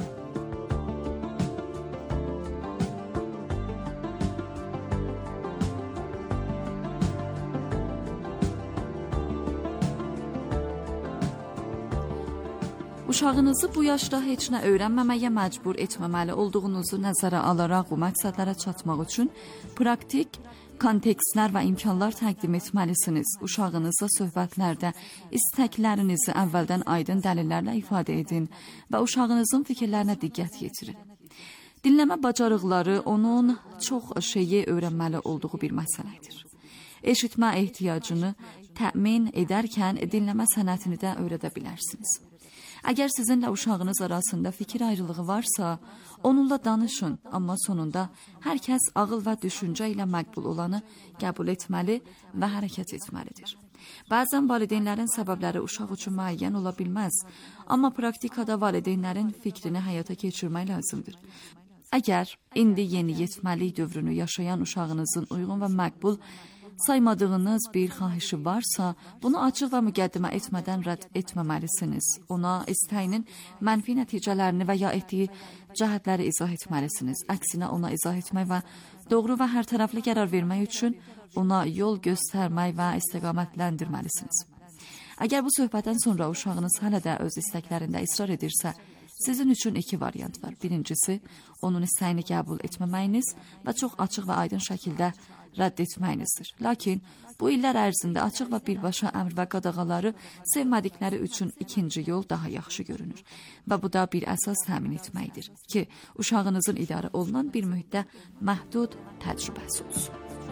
Uşağınızı bu yaşda heç nə öyrənməməyə məcbur etməməli olduğunuzu nəzərə alaraq bu məqsədlərə çatmaq üçün praktik kontekstlər və imkanlar təqdim etməlisiniz. Uşağınızla söhbətlərdə istəklərinizi əvvəldən aydın dəlillərlə ifadə edin və uşağınızın fikirlərinə diqqət yetirin. Dinləmə bacarıqları onun çox şeyi öyrənməli olduğu bir məsələdir. Eşitmə ehtiyacını təmin edərkən dinləmə sənətini də öyrədə bilərsiniz. Əgər sizinlə uşağınız arasında fikir ayrılığı varsa, onunla danışın, amma sonunda hər kəs ağıl və düşüncə ilə məqbul olanı qəbul etməli və hərəkət etməlidir. Bəzən valideynlərin səbəbləri uşaq üçün müəyyən ola bilməz, amma praktikada valideynlərin fikrini həyata keçirmək lazımdır. Əgər indi yeniyetməlik dövrünü yaşayan uşağınızın uyğun və məqbul saymadığınız bir xahişi varsa, bunu açıq və müqəddimə etmədən rədd etməməlisiniz. Ona istəyinin mənfi nəticələrini və ya etdiyi cəhətləri izah etməlisiniz. Əksinə ona izah etmək və doğru və hər tərəfli qərar vermək üçün ona yol göstərmək və istiqamətləndirməlisiniz. Əgər bu söhbətdən sonra uşağınız hələ də öz istəklərində israr edirsə, sizin üçün 2 variant var. Birincisi, onun istəyini qəbul etməməyiniz və çox açıq və aydın şəkildə rədd etməyinizdir. Lakin bu illər ərzində açıq və birbaşa əmr və qadağaları sevmədikləri üçün ikinci yol daha yaxşı görünür. Və bu da bir əsas təmin etməkdir ki, uşağınızın idarə olunan bir mühitdə məhdud təcrübəsi olsun.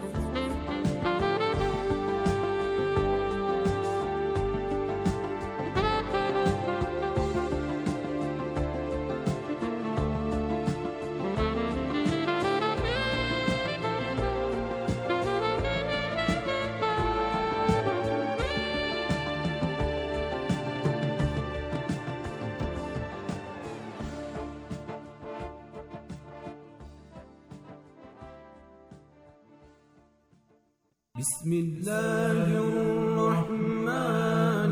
بسم الله الرحمن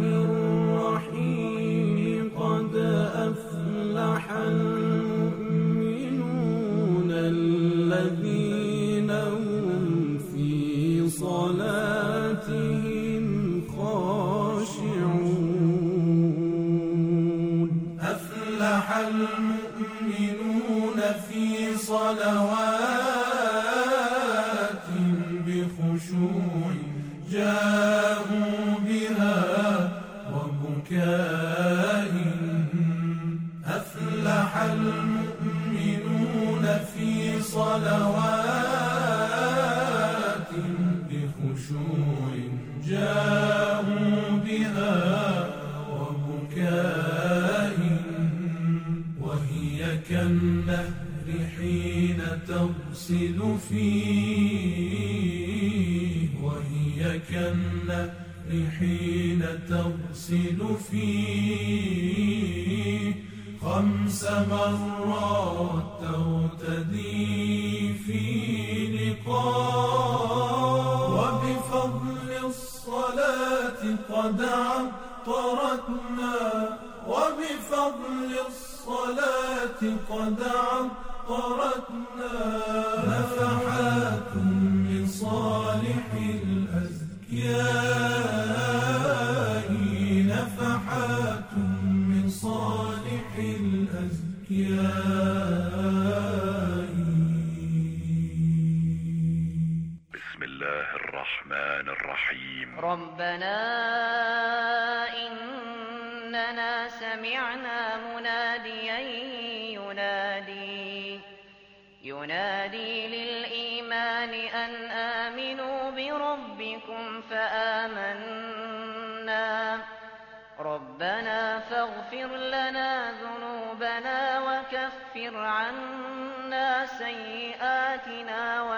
الرحيم قد أفلح المؤمنون الذين هم في صلاتهم خاشعون أفلح المؤمنون في صلواتهم بخشوع خشوع جاءوا بها وبكاء أفلح المؤمنون في صلوات بخشوع جاءوا بها وبكاء وهي كالنهر حين تغسل فيه وهي كالنهر حين تغسل فيه 5 مرات تغتدي في لقاء وبفضل الصلاة قد عطرتنا وبفضل الصلاة قد عطرتنا نفحات من صالح الأزكياء نفحات من صالح الأزكياء. بسم الله الرحمن الرحيم. ربنا إننا سمعنا مناديا ينادي للإيمان أن آمنوا بربكم فآمنا ربنا فاغفر لنا ذنوبنا وكفر عنا سيئاتنا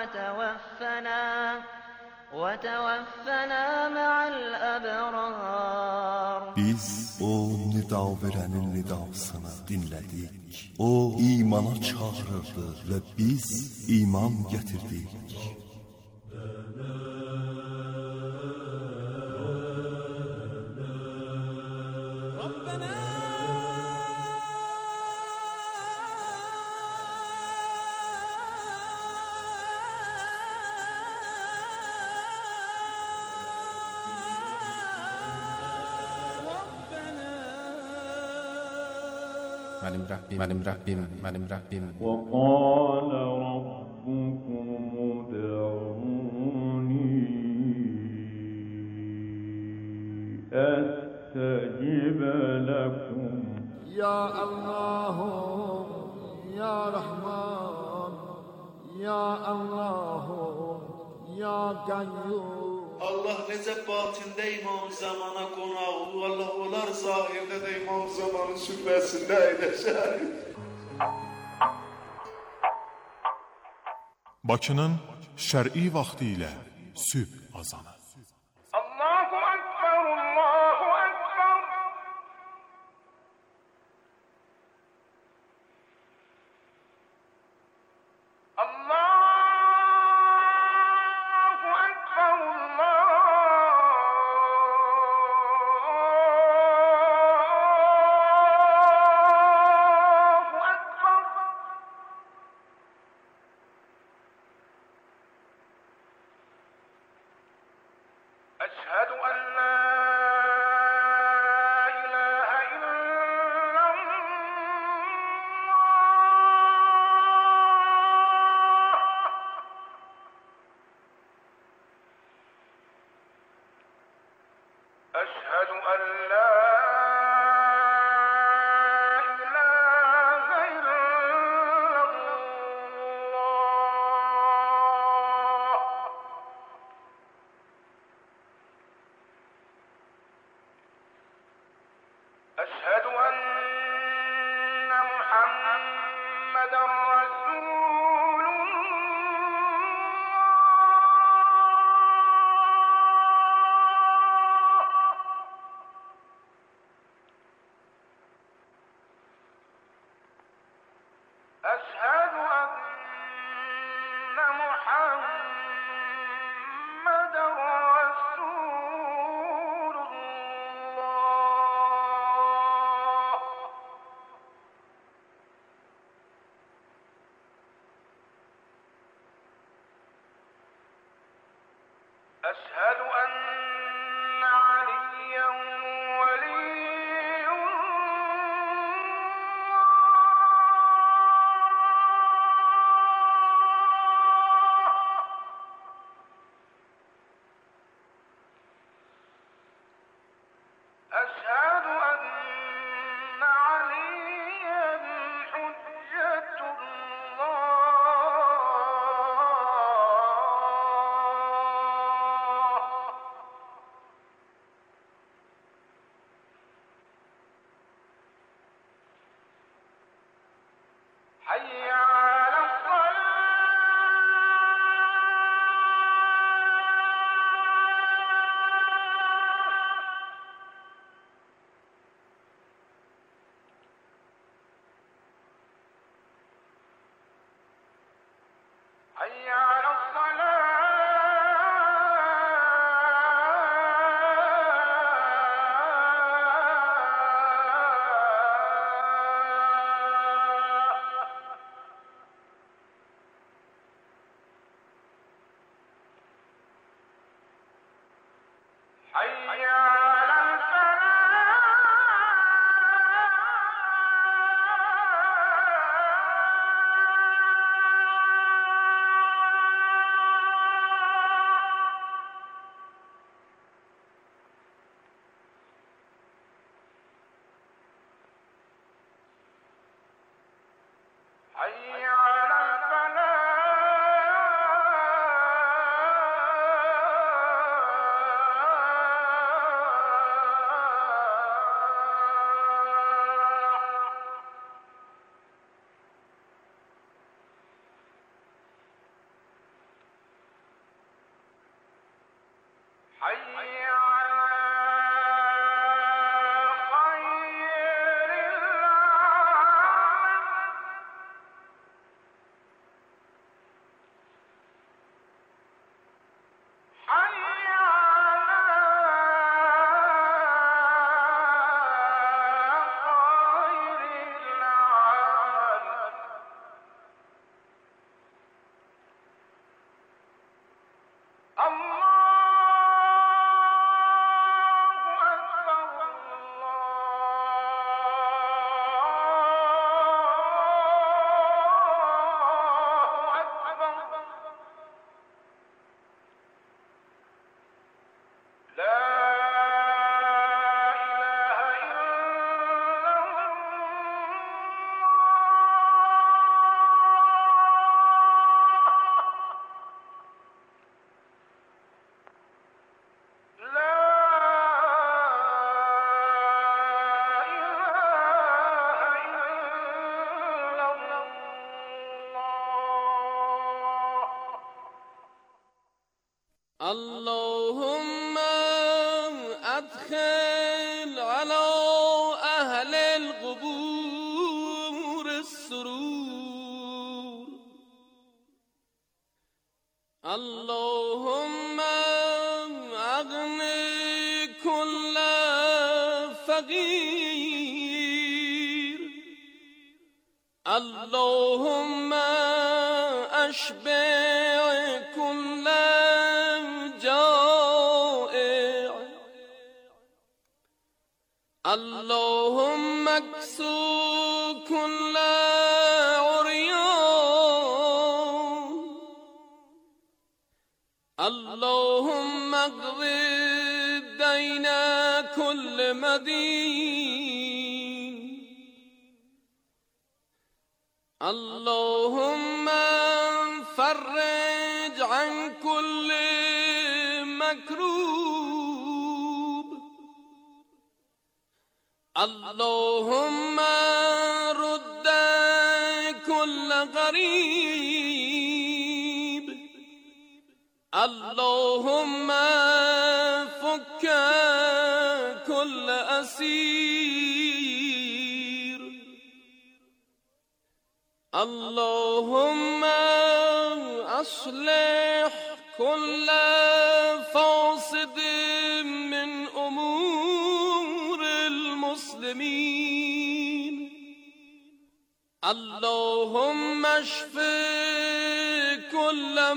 وتوفنا مع الأبرار. Biz o nida verənin nidasını dinlədik. O imana çağırırdı və biz iman gətirdik. منم ربیم وقال ربكم ادعوني أستجب لكم. يا الله يا رحمن يا الله يا قيوم. Allah necə batində İmam Zamana qonaq olur, Allah olar zahirdə də İmam Zamanın süfrəsində edəşər. Bakının şər'i vaxtı ilə sübh azanı. Allahu Ekber, Allahu Ekber. أشهد أن لا إله إلا الله. أشهد أن لا أشهد أن محمدا رسول الله. أشهد أن محمدا رسول الله. أشهد أن عليا ولي الله. حي على اللهم أدخل على أهل القبور السرور اللهم أغني كل فقير اللهم أشبع كل جائع اللهم اكسو كل عريان اللهم اقض دين كل مدين اللهم فرج عن كل مكروب اللهم رد كل غريب اللهم فك كل أسير اللهم أصلح كل فاسد من أمور المسلمين اللهم اشف كل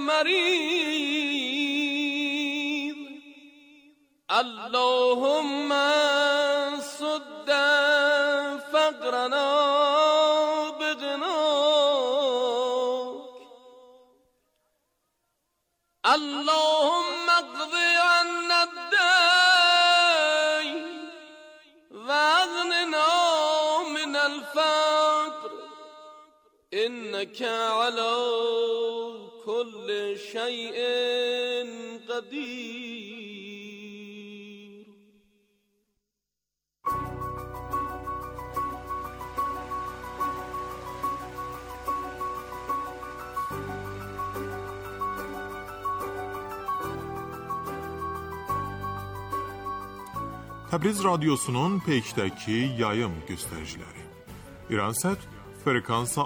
مريض اللهم سد فقرنا بغناك اللهم اقض عنا الدين واغننا من الفقر إنك على كل شيء قدير. Təbriz Radyosu'nun Peyk'təki yayım göstəriciləri. İransat frekansa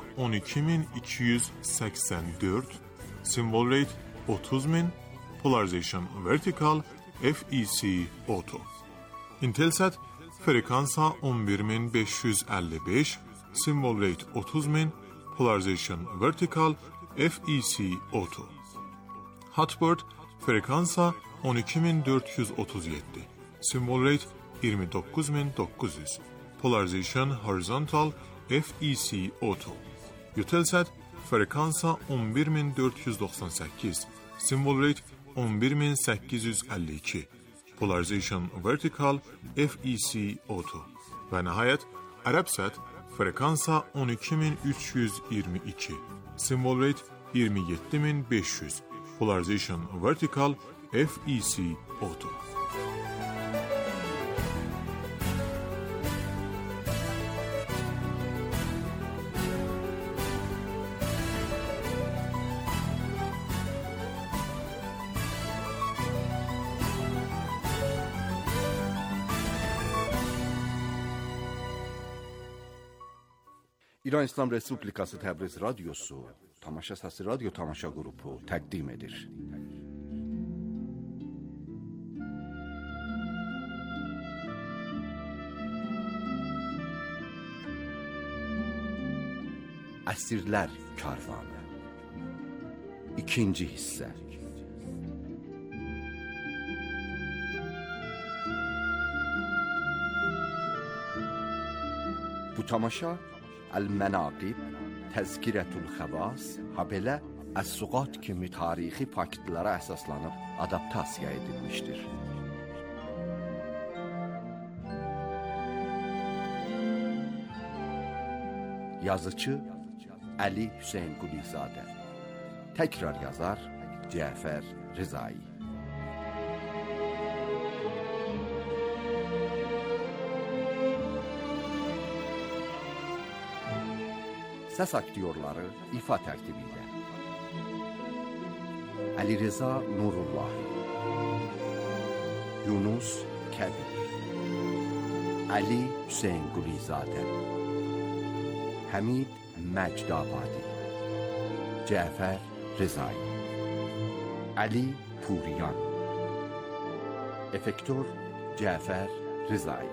12284, symbol rate 30000, polarization vertical, FEC auto. Intelsat frekansa 11555, symbol rate 30000, polarization vertical, FEC auto. Hotbird frekansa 12437, symbol rate 29900, polarization horizontal, FEC auto. Eutelsat frekansa 11498, symbol rate 11852, polarization vertical, FEC auto. Və nəhayət Arabsat Frekansa 12322. Symbol rate 27500. Polarization vertical FEC auto. İran İslam Respublikası Təbriz Radyosu Tamaşa Səsi Radyo Tamaşa Qrupu təqdim edir. Əsirlər Karvanı 2-ci hissə. Bu tamaşa Əl-Mənaqib, Təzkirətül Xəvas, habelə Əs-Suqat kimi tarixi faktlara əsaslanıb adaptasiya edilmişdir. Yazıcı Əli Hüseyn Qulizadə. Təkrar yazar Cəfər Rızai. Səs aktyorları ifa tərtibi ilə Əli Rıza Nurullahi, Yunus Kəbir, Əli Hüseyn Qulizadə, Həmid Məcdabadi, Cəfər Rızai, Əli Puriyan, Efektor Cəfər Rızai,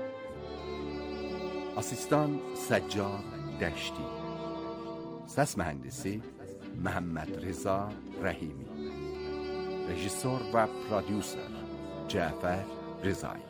Asistan Səccad Dəşti, Səs mühəndisi Məhəmməd Rıza Rəhimi, Rejissor və prodüser Cəfər Rızai.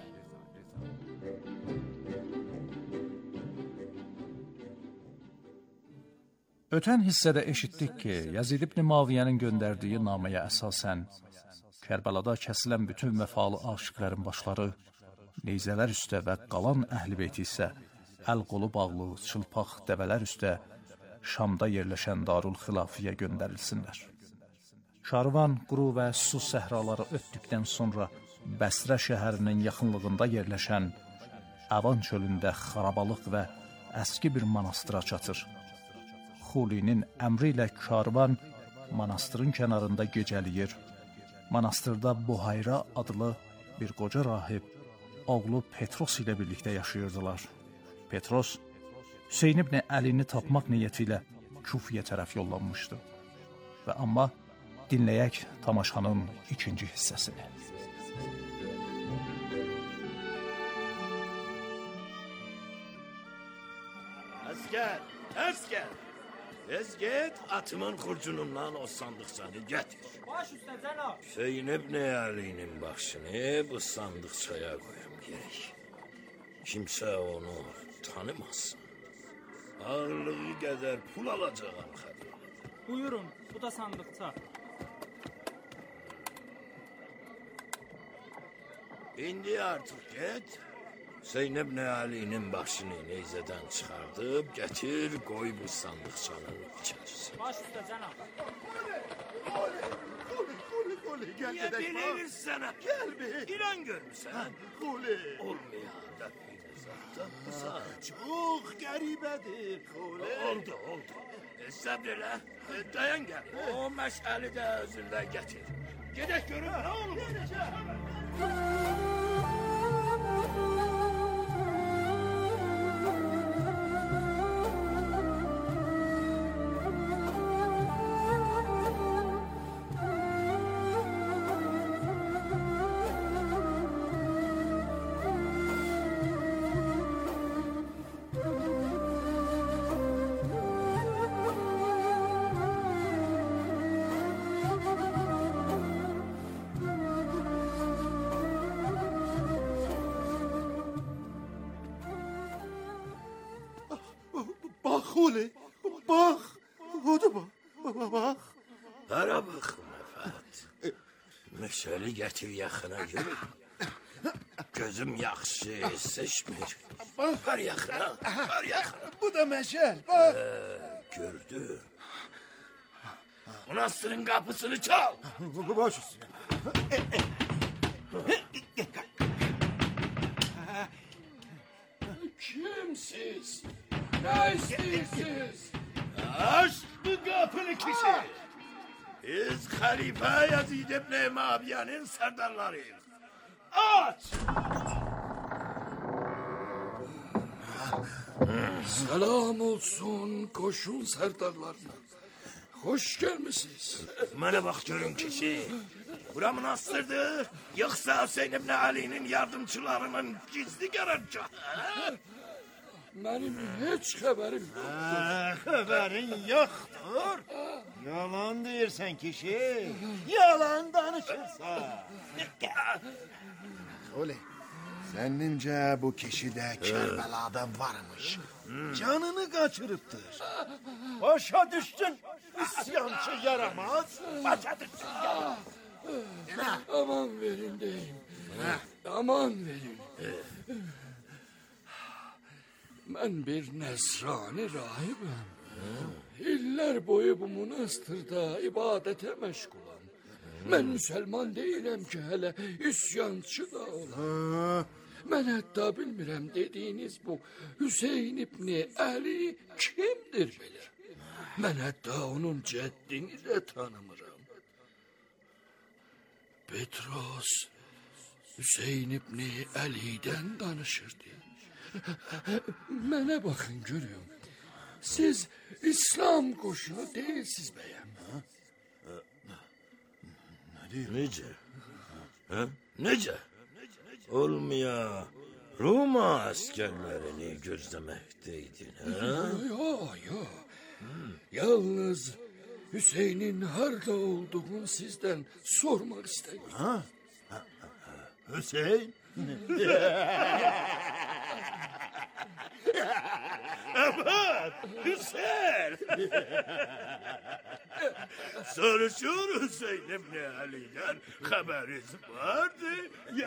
Ötən hissədə eşitdik ki, Yazid ibn Muaviyyənin göndərdiyi naməyə əsasən Kərbəlada kəsilən bütün vəfalı aşiqlərin başları neyzələr üstə və qalan əhl-i beyti isə əl-qolu bağlı çılpaq dəvələr üstə Şamda yerləşən Darul Xilafiyə göndərilsinlər. Karvan, quru və su səhraları ötdükdən sonra Bəsrə şəhərinin yaxınlığında yerləşən Əvan çölündə xarabalıq və əski bir manastıra çatır. Xulinin əmri ilə karvan manastırın kənarında gecəliyir. Manastırda Buhayra adlı bir qoca rahib oğlu Petros ilə birlikdə yaşayırdılar. Petros, Hüseyn ibn Əlini tapmaq niyyəti ilə Kufiyə tərəf yollanmışdı. Və amma dinləyək tamaşanın ikinci hissəsini. Əskər! Tez get, atımın xurcunundan o sandıqçanı gətir. Baş üstə cənab. Hüseyn ibn Əlinin başını bu sandıqçaya qoyum gerek. Kimsə onu tanımasın. Ağırlığı qədər pul alacağım xədir. Buyurun, bu da sandıqça. İndi artıq get. Hüseyn ibn Əlinin başını neyzədən çıxardıb, gətir, qoy bu sandıqçanın içərisin. Baş üstə cənab. Xuli, gəl gedək. Niyə belə edirsən? Gəl bir. İran görmüsən? Xuli. Olmayan dəfini zatdan. Çox qəribədir, Xuli. Oldu. Səbr elə, dayan gəl. O məşəli də özündə gətir. Gedək görün, nə olur? Xuli, bax, o da bax. Hara baxın, əfət. Məşəli gətir yaxına yürü. Gözüm yaxşı seçmir. Var yaxına, var yaxına. Bu da meşel, bak. Gördü. Monastırın kapısını çal. Boş üstüne. Kimsiz? Ne istiyorsunuz? Aç bu kapını kişi. Biz Halife Yazid İbni Muaviye'nin serdarlarıyız. Aç! Selam olsun koşun serdarlarına. Hoş gelmişsiniz. Bana bak görün kişi. Bura münastırdır. Yoksa Hüseyin İbni Ali'nin yardımcılarının gizli garacağı. Benim hiç haberim yoktur. Haberin yoktur. Yalan deyirsən kişi. Yalan danışırsan. Oley. Zənnimcə bu kişi de Kerbela'da varmış. Canını kaçırıptır. Başa düştün. İsyancı yaramaz. Başa düştün yaramaz. Aman verin deyim. Aman verin. Ben bir Nesrani rahibim. İller boyu bu monastırda ibadete meşgulam. Ben Müslüman değilim ki hele isyancı da olam. Ben hatta bilmirəm dediğiniz bu Hüseyin İbni Ali kimdir bilir. Ben hatta onun ceddini de tanımıram. Petros Hüseyin İbni Ali'den danışırdı. Mənə bakın görüyorum. Siz İslam koşunu değilsiz beyim. Nece? Nece? Olmaya Roma askerlerini gözlemekteydin. Yok. Yalnız Hüseyin'in harda olduğunu sizden sormak istedim. Hüseyin? Evet, Hüseyin. Soruşur Hüseyin İbni Ali'den haberiniz vardı.